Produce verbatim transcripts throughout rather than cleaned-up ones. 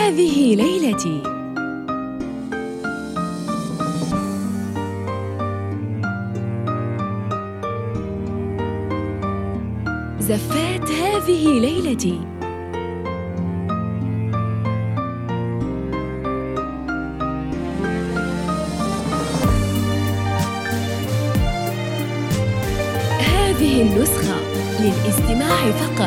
هذه ليلتي. زفات هذه ليلتي. هذه النسخة للاستماع فقط.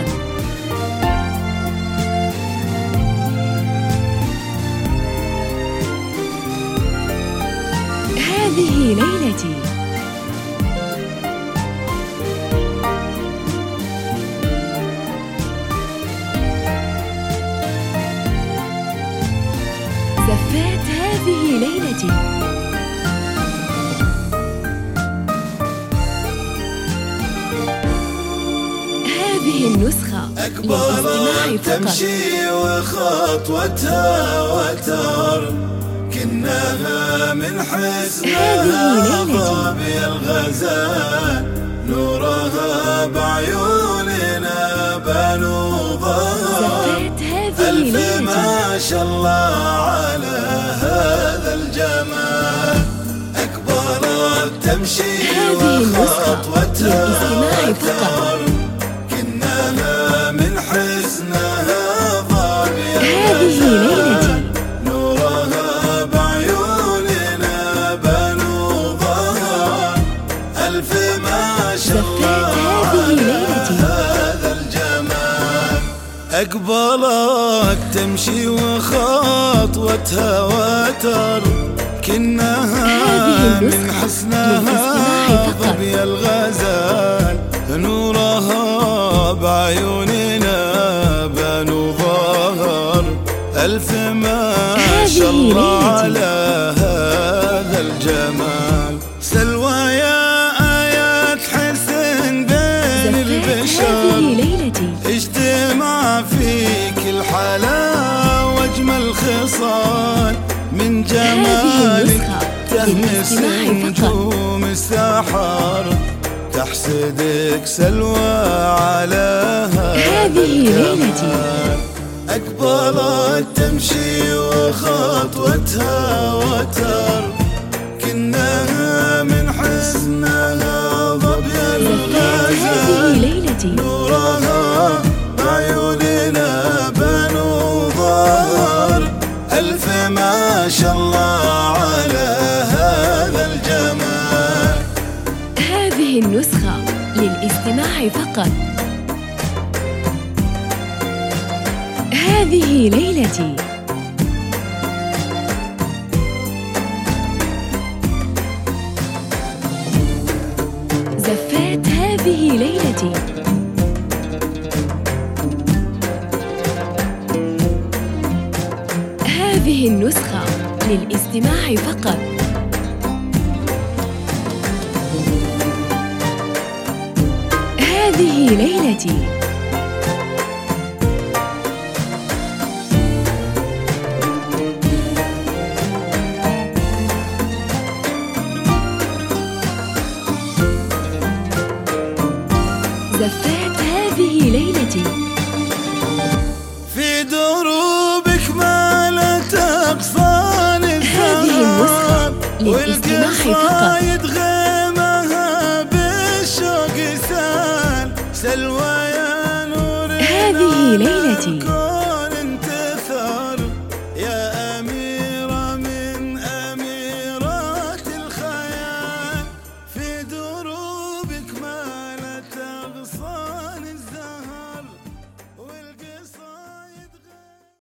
هذه ليلتي. زفات هذه ليلتي. هذه النسخة للاستماع فقط. تمشي وخطوتها وتر كنها من حسنها ضابي الغزال نورها بعيوننا بانوا ظهر ألف ما شاء الله على هذا الجمال أكبرت تمشي وخطوتها وتر كنها من حسنها ضابي الغزال نورها بعيوننا بانوا ظهر ألف ما شاء الله على هذا الجمال أقبلت تمشي وخطوتها وتر كنها من حسنها ضبي الغزال نورها بعيوننا بانوا ظهر ألف ما شاء الله على هذا الجمال سلوى يا آيات حسن بين البشر اجتمع فيك الحلا واجمل خصال من جمالك تهمس نجوم السحر تحسدك سلوى على هذا الجمال أقبلت تمشي وخطوتها وتر كنها من حسنها ضبي الغزال نورها بعيوننا بانوا ظهر ألف ما شاء الله على هذا الجمال. هذه النسخة للاستماع فقط. هذه ليلتي. زفات هذه ليلتي. هذه النسخة للاستماع فقط. هذه ليلتي. زفات هذه ليلتي. في دروبك ما لا تقصان الزهر والقصايد غيمها بالشوق سال سلوى يا نور هذه ليلتي.